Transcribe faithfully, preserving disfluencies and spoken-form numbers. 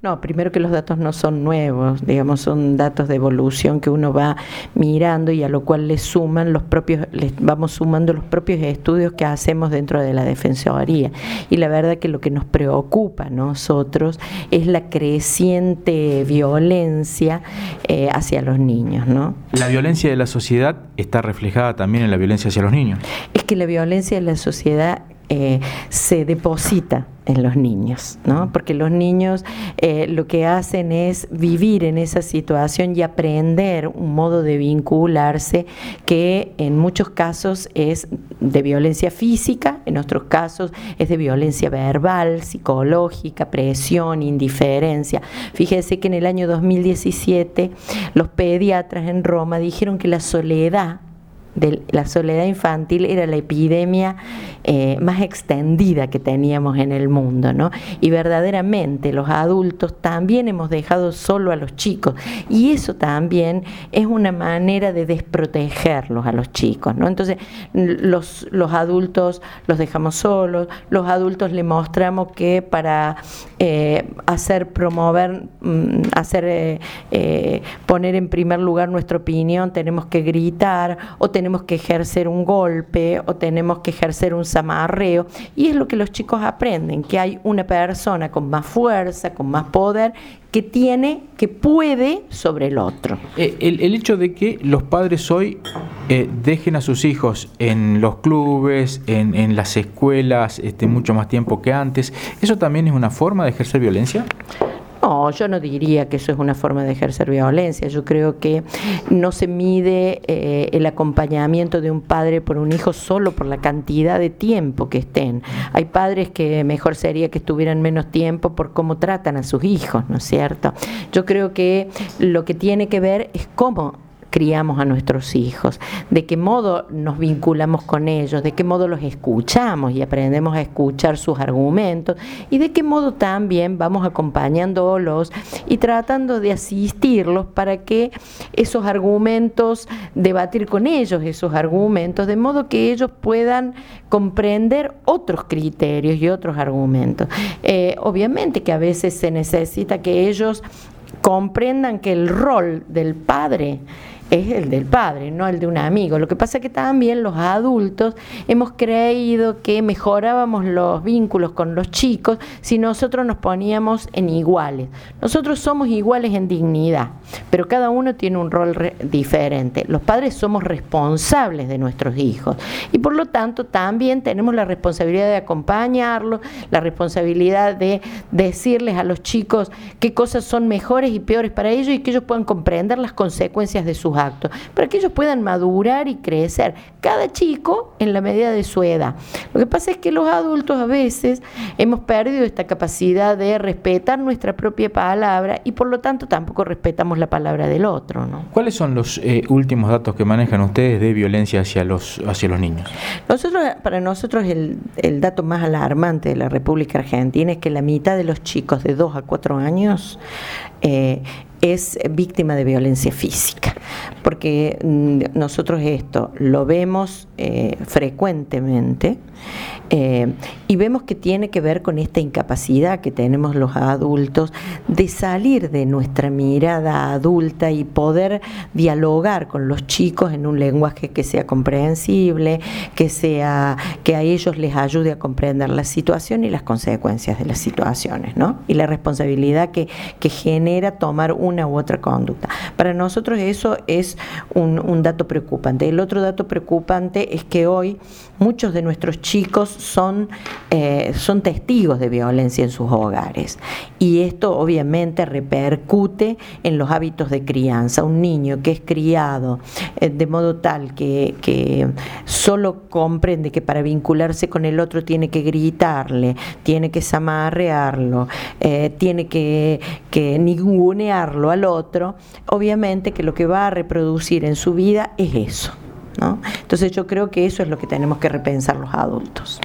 No, primero que los datos no son nuevos, digamos, son datos de evolución que uno va mirando y a lo cual le suman los propios, les vamos sumando los propios estudios que hacemos dentro de la Defensoría. Y la verdad que lo que nos preocupa a nosotros es la creciente violencia eh, hacia los niños, ¿no? La violencia de la sociedad está reflejada también en la violencia hacia los niños. Es que la violencia de la sociedad eh, se deposita en los niños, ¿no? Porque los niños eh, lo que hacen es vivir en esa situación y aprender un modo de vincularse que en muchos casos es de violencia física, en otros casos es de violencia verbal, psicológica, presión, indiferencia. Fíjese que en el año dos mil diecisiete los pediatras en Roma dijeron que la soledad de la soledad infantil era la epidemia eh, más extendida que teníamos en el mundo, ¿no? Y verdaderamente los adultos también hemos dejado solo a los chicos y eso también es una manera de desprotegerlos a los chicos, ¿no? Entonces los, los adultos los dejamos solos, los adultos le mostramos que para eh, hacer promover, hacer eh, eh, poner en primer lugar nuestra opinión tenemos que gritar o tenemos tenemos que ejercer un golpe o tenemos que ejercer un zamarreo y es lo que los chicos aprenden, que hay una persona con más fuerza, con más poder que tiene, que puede sobre el otro. Eh, el, el hecho de que los padres hoy eh, dejen a sus hijos en los clubes, en, en las escuelas, este, mucho más tiempo que antes, ¿eso también es una forma de ejercer violencia? No, yo no diría que eso es una forma de ejercer violencia. Yo creo que no se mide eh, el acompañamiento de un padre por un hijo solo por la cantidad de tiempo que estén. Hay padres que mejor sería que estuvieran menos tiempo por cómo tratan a sus hijos, ¿no es cierto? Yo creo que lo que tiene que ver es cómo criamos a nuestros hijos, de qué modo nos vinculamos con ellos, de qué modo los escuchamos y aprendemos a escuchar sus argumentos y de qué modo también vamos acompañándolos y tratando de asistirlos para que esos argumentos, debatir con ellos esos argumentos, de modo que ellos puedan comprender otros criterios y otros argumentos. Eh, obviamente que a veces se necesita que ellos comprendan que el rol del padre es el del padre, no el de un amigo. Lo que pasa es que también los adultos hemos creído que mejorábamos los vínculos con los chicos si nosotros nos poníamos en iguales. Nosotros somos iguales en dignidad, pero cada uno tiene un rol re- diferente. Los padres somos responsables de nuestros hijos y por lo tanto también tenemos la responsabilidad de acompañarlos, la responsabilidad de decirles a los chicos qué cosas son mejores y peores para ellos y que ellos puedan comprender las consecuencias de sus actos, para que ellos puedan madurar y crecer, cada chico en la medida de su edad. Lo que pasa es que los adultos a veces hemos perdido esta capacidad de respetar nuestra propia palabra y por lo tanto tampoco respetamos la palabra del otro, ¿no? ¿Cuáles son los eh, últimos datos que manejan ustedes de violencia hacia los, hacia los niños? Nosotros, para nosotros el, el dato más alarmante de la República Argentina es que la mitad de los chicos de dos a cuatro años eh, es víctima de violencia física, porque mm, nosotros esto lo vemos eh, frecuentemente eh, y vemos que tiene que ver con esta incapacidad que tenemos los adultos de salir de nuestra mirada adulta y poder dialogar con los chicos en un lenguaje que sea comprensible, que sea, que a ellos les ayude a comprender la situación y las consecuencias de las situaciones, ¿no? Y la responsabilidad que, que genera tomar una u otra conducta. Para nosotros eso es un, un dato preocupante. El otro dato preocupante es que hoy muchos de nuestros chicos son, eh, son testigos de violencia en sus hogares y esto obviamente repercute en los hábitos de crianza. Un niño que es criado eh, de modo tal que, que solo comprende que para vincularse con el otro tiene que gritarle, tiene que zamarrearlo, eh, tiene que, que ningunearlo al otro, obviamente que lo que va a reproducir en su vida es eso, ¿no? Entonces yo creo que eso es lo que tenemos que repensar los adultos.